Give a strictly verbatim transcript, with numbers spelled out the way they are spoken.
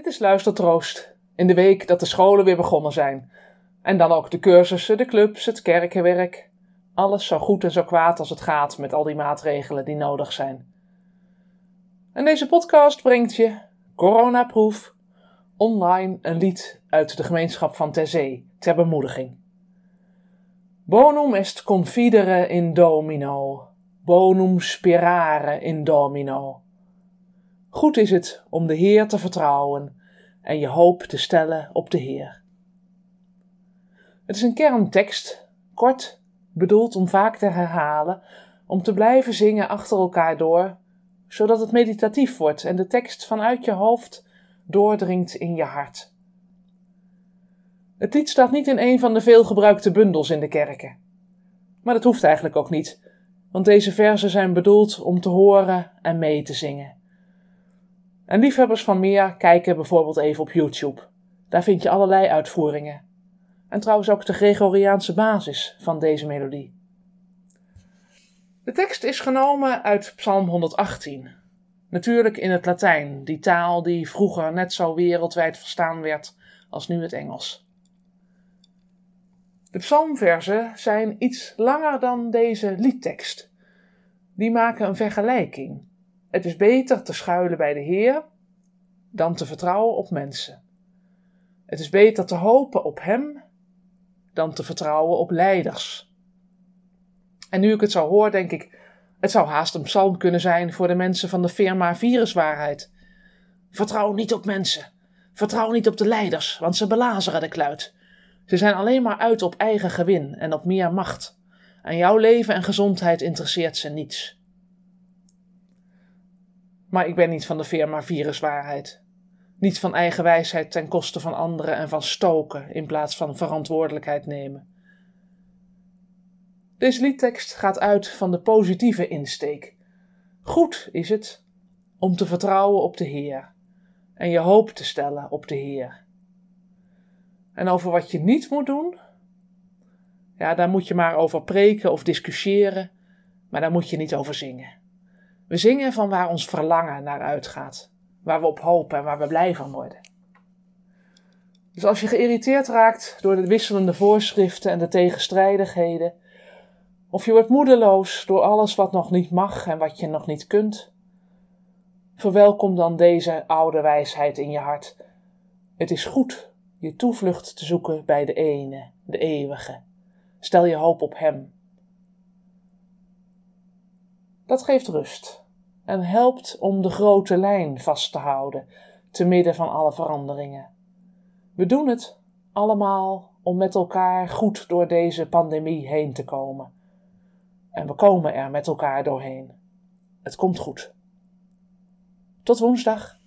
Dit is Luistertroost, in de week dat de scholen weer begonnen zijn. En dan ook de cursussen, de clubs, het kerkenwerk. Alles zo goed en zo kwaad als het gaat met al die maatregelen die nodig zijn. En deze podcast brengt je, coronaproof, online een lied uit de gemeenschap van Terzee ter bemoediging. Bonum est confidere in Domino, bonum sperare in Domino. Goed is het om de Heer te vertrouwen en je hoop te stellen op de Heer. Het is een kerntekst, kort, bedoeld om vaak te herhalen, om te blijven zingen achter elkaar door, zodat het meditatief wordt en de tekst vanuit je hoofd doordringt in je hart. Het lied staat niet in een van de veelgebruikte bundels in de kerken. Maar dat hoeft eigenlijk ook niet, want deze verzen zijn bedoeld om te horen en mee te zingen. En liefhebbers van meer kijken bijvoorbeeld even op YouTube. Daar vind je allerlei uitvoeringen. En trouwens ook de Gregoriaanse basis van deze melodie. De tekst is genomen uit Psalm honderdachttien. Natuurlijk in het Latijn, die taal die vroeger net zo wereldwijd verstaan werd als nu het Engels. De psalmverzen zijn iets langer dan deze liedtekst. Die maken een vergelijking. Het is beter te schuilen bij de Heer dan te vertrouwen op mensen. Het is beter te hopen op Hem dan te vertrouwen op leiders. En nu ik het zo hoor, denk ik, het zou haast een psalm kunnen zijn voor de mensen van de firma Viruswaarheid. Vertrouw niet op mensen. Vertrouw niet op de leiders, want ze belazeren de kluit. Ze zijn alleen maar uit op eigen gewin en op meer macht. En jouw leven en gezondheid interesseert ze niets. Maar ik ben niet van de firma Viruswaarheid. Niet van eigen wijsheid ten koste van anderen en van stoken in plaats van verantwoordelijkheid nemen. Deze liedtekst gaat uit van de positieve insteek. Goed is het om te vertrouwen op de Heer en je hoop te stellen op de Heer. En over wat je niet moet doen, ja, daar moet je maar over preken of discussiëren, maar daar moet je niet over zingen. We zingen van waar ons verlangen naar uitgaat, waar we op hopen en waar we blij van worden. Dus als je geïrriteerd raakt door de wisselende voorschriften en de tegenstrijdigheden, of je wordt moedeloos door alles wat nog niet mag en wat je nog niet kunt, verwelkom dan deze oude wijsheid in je hart. Het is goed je toevlucht te zoeken bij de ene, de eeuwige. Stel je hoop op Hem. Dat geeft rust en helpt om de grote lijn vast te houden, te midden van alle veranderingen. We doen het allemaal om met elkaar goed door deze pandemie heen te komen. En we komen er met elkaar doorheen. Het komt goed. Tot woensdag.